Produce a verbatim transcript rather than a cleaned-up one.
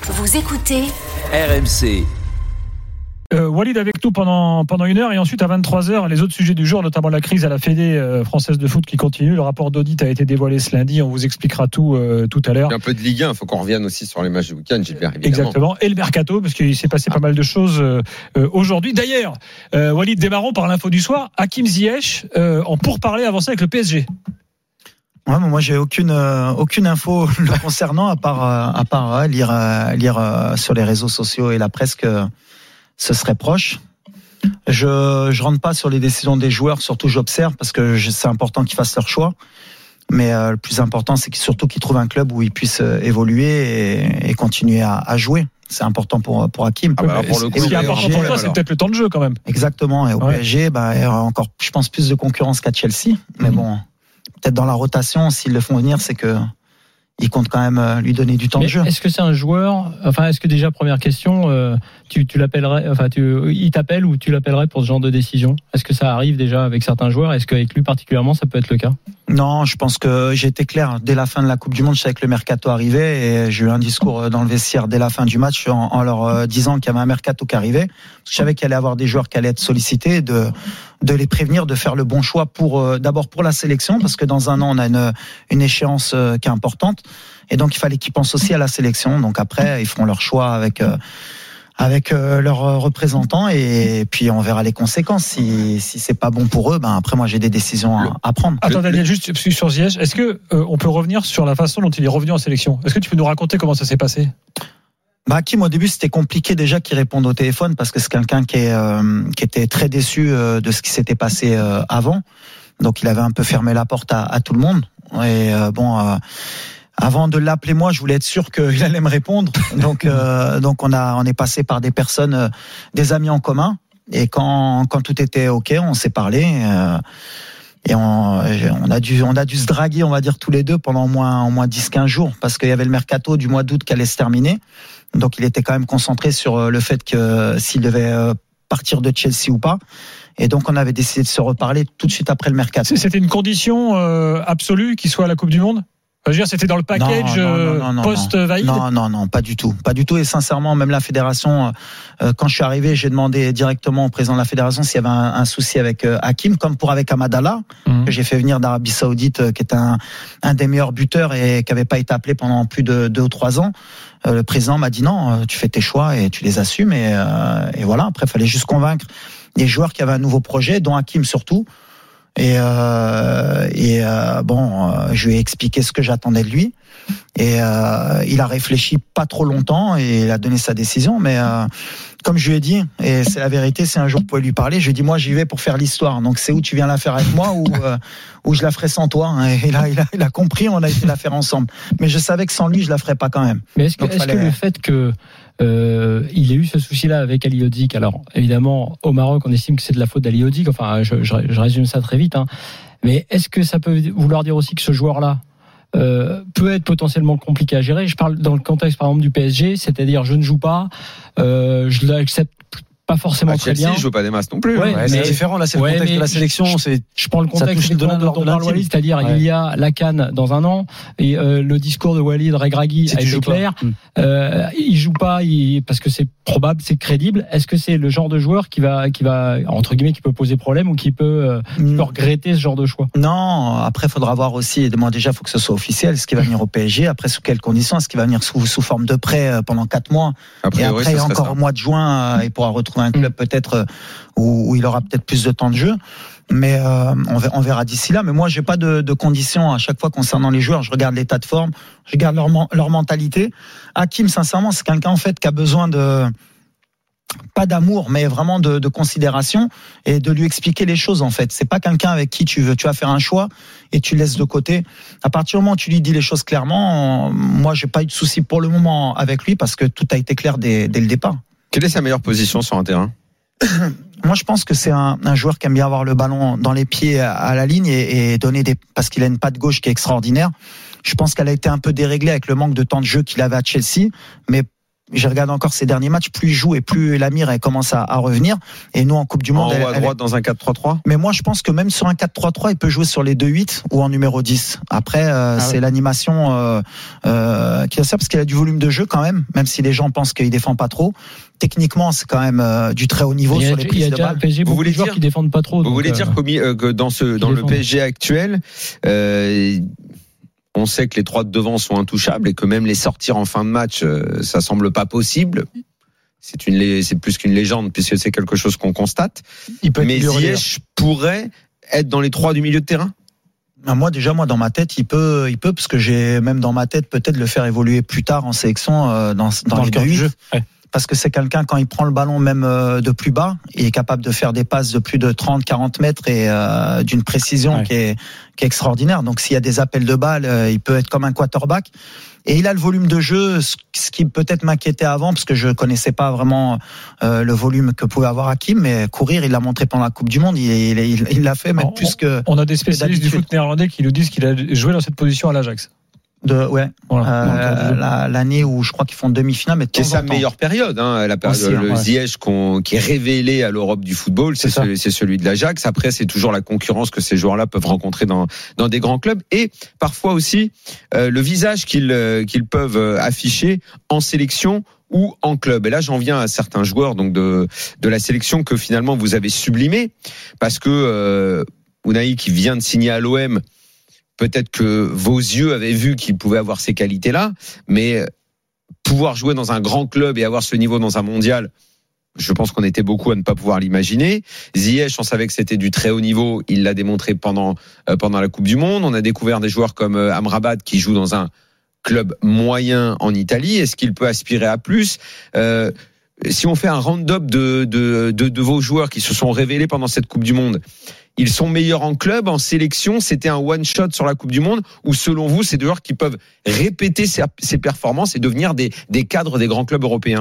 Vous écoutez R M C. Euh, Walid avec nous pendant, pendant une heure et ensuite à vingt-trois heures les autres sujets du jour, notamment la crise à la Fédé euh, française de foot qui continue. Le rapport d'audit a été dévoilé ce lundi, on vous expliquera tout euh, tout à l'heure. Il y a un peu de Ligue un, il faut qu'on revienne aussi sur les matchs du week-end, Gilbert, évidemment. Exactement, et le mercato parce qu'il s'est passé ah. pas mal de choses euh, euh, aujourd'hui. D'ailleurs, euh, Walid, démarrons par l'info du soir. Hakim Ziyech euh, en pourparlers avancé avec le P S G. Ouais, moi j'ai aucune euh, aucune info le concernant à part euh, à part euh, lire euh, lire euh, sur les réseaux sociaux et la presse que ce serait proche. Je je rentre pas sur les décisions des joueurs, surtout j'observe parce que je, c'est important qu'ils fassent leur choix. Mais euh, le plus important, c'est qu'ils, surtout qu'ils trouvent un club où ils puissent euh, évoluer et, et continuer à, à jouer. C'est important pour pour Hakim. Ah bah, pour le coup, ce qui est important pour toi, c'est peut-être le temps de jeu quand même. Exactement. Et au ouais. P S G, bah, il y aura encore, je pense, plus de concurrence qu'à Chelsea. Mais mmh. bon, peut-être dans la rotation, s'ils le font venir, c'est que il compte quand même lui donner du temps mais de jeu. Est-ce que c'est un joueur, enfin, est-ce que déjà, première question, euh, tu, tu l'appellerais, enfin, tu, il t'appelle ou tu l'appellerais pour ce genre de décision? Est-ce que ça arrive déjà avec certains joueurs? Est-ce qu'avec lui particulièrement, ça peut être le cas? Non, je pense que j'ai été clair. Dès la fin de la Coupe du Monde, je savais que le mercato arrivait et j'ai eu un discours dans le vestiaire dès la fin du match en, en leur disant qu'il y avait un mercato qui arrivait. Je savais qu'il allait y avoir des joueurs qui allaient être sollicités, de, de les prévenir, de faire le bon choix pour, d'abord pour la sélection, parce que dans un an, on a une, une échéance qui est importante. Et donc, il fallait qu'ils pensent aussi à la sélection. Donc après, ils feront leur choix avec, euh, avec euh, leurs représentants et puis on verra les conséquences. Si, si c'est pas bon pour eux, ben après, moi, j'ai des décisions à, à prendre. Attends, Daniel, juste sur Ziyech, est-ce que euh, on peut revenir sur la façon dont il est revenu en sélection? Est-ce que tu peux nous raconter comment ça s'est passé? Bah, Hakim, au début, c'était compliqué déjà qu'il réponde au téléphone parce que c'est quelqu'un qui, est, euh, qui était très déçu euh, de ce qui s'était passé euh, avant. Donc, il avait un peu fermé la porte à, à tout le monde. Et euh, bon... Euh, Avant de l'appeler moi, je voulais être sûr qu'il allait me répondre. Donc, euh, donc on a, on est passé par des personnes, euh, des amis en commun. Et quand, quand tout était ok, on s'est parlé. Euh, et on, on a dû, on a dû se draguer, on va dire tous les deux pendant au moins, au moins dix quinze jours, parce qu'il y avait le mercato du mois d'août qui allait se terminer. Donc, il était quand même concentré sur le fait que s'il devait partir de Chelsea ou pas. Et donc, on avait décidé de se reparler tout de suite après le mercato. C'était une condition euh, absolue qu'il soit à la Coupe du Monde? Je veux dire, c'était dans le package post-Vaïd? Non, non, non, pas du tout. Pas du tout. Et sincèrement, même la fédération, euh, quand je suis arrivé, j'ai demandé directement au président de la fédération s'il y avait un, un souci avec euh, Hakim, comme pour avec Amadallah, mmh. que j'ai fait venir d'Arabie Saoudite, euh, qui est un, un des meilleurs buteurs et qui n'avait pas été appelé pendant plus de deux ou trois ans. Euh, le président m'a dit non, tu fais tes choix et tu les assumes. Et, euh, et voilà, après, il fallait juste convaincre les joueurs qui avaient un nouveau projet, dont Hakim surtout. Et, euh, et euh, bon, euh, je lui ai expliqué ce que j'attendais de lui. Et euh, il a réfléchi pas trop longtemps et il a donné sa décision. Mais euh, comme je lui ai dit, et c'est la vérité, si un jour vous pouvez lui parler, je lui ai dit moi j'y vais pour faire l'histoire. Donc c'est où tu viens la faire avec moi ou euh, où je la ferai sans toi. Et là il a, il a compris, on a été la faire ensemble. Mais je savais que sans lui je la ferais pas quand même. Mais est-ce que, Donc, est-ce fallait... que le fait que Euh, il a eu ce souci-là avec Ali Odik. Alors, évidemment, au Maroc, on estime que c'est de la faute d'Ali Odik. Enfin, je, je, je résume ça très vite. Hein. Mais est-ce que ça peut vouloir dire aussi que ce joueur-là euh, peut être potentiellement compliqué à gérer? Je parle dans le contexte, par exemple, du P S G, c'est-à-dire je ne joue pas, euh, je l'accepte pas forcément ah, très Chelsea, bien. Je joue pas des masses non plus. Ouais, ouais, mais c'est différent. Là, c'est ouais, le contexte de la sélection. Je, c'est, je prends le contexte de dont, dont parle Walid, c'est-à-dire ouais. il y a la CAN dans un an et euh, le discours de Walid Regragui a été clair. Euh, il joue pas il, parce que c'est probable, c'est crédible. Est-ce que c'est le genre de joueur qui va, qui va entre guillemets, qui peut poser problème ou qui peut, euh, mmh. qui peut regretter ce genre de choix? Non. Après, il faudra voir aussi. Moi, déjà, il faut que ce soit officiel. Est-ce qu'il va venir au P S G? Après, sous quelles conditions? Est-ce qu'il va venir sous, sous forme de prêt pendant quatre mois? Après, et après, encore au mois de juin, il pourra retrouver un club peut-être Où, où il aura peut-être plus de temps de jeu, mais euh, on, verra, on verra d'ici là. Mais moi, j'ai pas de, de conditions à chaque fois concernant les joueurs. Je regarde l'état de forme, je regarde leur, leur mentalité. Hakim, sincèrement, c'est quelqu'un en fait qui a besoin de pas d'amour, mais vraiment de, de considération et de lui expliquer les choses. En fait, c'est pas quelqu'un avec qui tu veux, tu vas faire un choix et tu laisses de côté. À partir du moment où tu lui dis les choses clairement, moi, j'ai pas eu de souci pour le moment avec lui parce que tout a été clair dès, dès le départ. Quelle est sa meilleure position sur un terrain? Moi, je pense que c'est un, un joueur qui aime bien avoir le ballon dans les pieds à, à la ligne et, et donner des, parce qu'il a une patte gauche qui est extraordinaire. Je pense qu'elle a été un peu déréglée avec le manque de temps de jeu qu'il avait à Chelsea, mais j'ai regardé encore ces derniers matchs, plus il joue et plus l'Amir elle commence à, à revenir. Et nous en Coupe du Monde, en elle, haut à elle, droite dans un quatre trois trois. Mais moi je pense que même sur un quatre trois trois, il peut jouer sur les deux huit ou en numéro dix. Après, euh, ah c'est ouais. l'animation euh, euh, qui a ça parce qu'il a du volume de jeu quand même, même si les gens pensent qu'il défend pas trop. Techniquement, c'est quand même euh, du très haut niveau sur les prises de balle. Vous voulez dire qui défendent pas trop. Vous donc, voulez euh, dire euh, que dans ce dans le P S G actuel. Euh, On sait que les trois de devant sont intouchables et que même les sortir en fin de match, ça semble pas possible. C'est une, c'est plus qu'une légende puisque c'est quelque chose qu'on constate. Il peut Mais Ziyech pourrait être dans les trois du milieu de terrain. Moi déjà, moi dans ma tête, il peut, il peut parce que j'ai même dans ma tête peut-être le faire évoluer plus tard en sélection euh, dans dans, dans le cœur du jeu. Ouais. Parce que c'est quelqu'un, quand il prend le ballon même de plus bas, il est capable de faire des passes de plus de trente, quarante mètres et euh, d'une précision ouais. qui, est, qui est extraordinaire. Donc s'il y a des appels de balles, il peut être comme un quarterback. Et il a le volume de jeu, ce qui peut-être m'inquiétait avant, parce que je connaissais pas vraiment euh, le volume que pouvait avoir Hakim, mais courir, il l'a montré pendant la Coupe du Monde, il, il, il, il l'a fait même on, plus que... On a des spécialistes du foot néerlandais qui nous disent qu'il a joué dans cette position à l'Ajax. De, ouais, voilà, euh, la, l'année où je crois qu'ils font demi-finale, mais c'est sa meilleure période, hein, la période, aussi, le ouais. Ziyech qu'on, qui est révélé à l'Europe du football, c'est, c'est, celui, c'est celui de l'Ajax. Après, c'est toujours la concurrence que ces joueurs-là peuvent rencontrer dans dans des grands clubs et parfois aussi euh, le visage qu'ils euh, qu'ils peuvent afficher en sélection ou en club. Et là, j'en viens à certains joueurs donc de de la sélection que finalement vous avez sublimé parce que euh, Unai qui vient de signer à l'O M. Peut-être que vos yeux avaient vu qu'il pouvait avoir ces qualités-là, mais pouvoir jouer dans un grand club et avoir ce niveau dans un mondial, je pense qu'on était beaucoup à ne pas pouvoir l'imaginer. Ziyech, on savait que c'était du très haut niveau, il l'a démontré pendant euh, pendant la Coupe du Monde. On a découvert des joueurs comme euh, Amrabat qui joue dans un club moyen en Italie. Est-ce qu'il peut aspirer à plus ? euh, Si on fait un round-up de, de, de, de vos joueurs qui se sont révélés pendant cette Coupe du Monde, ils sont meilleurs en club, en sélection, c'était un one-shot sur la Coupe du Monde, ou selon vous, c'est des joueurs qui peuvent répéter ces, ces performances et devenir des, des cadres des grands clubs européens ?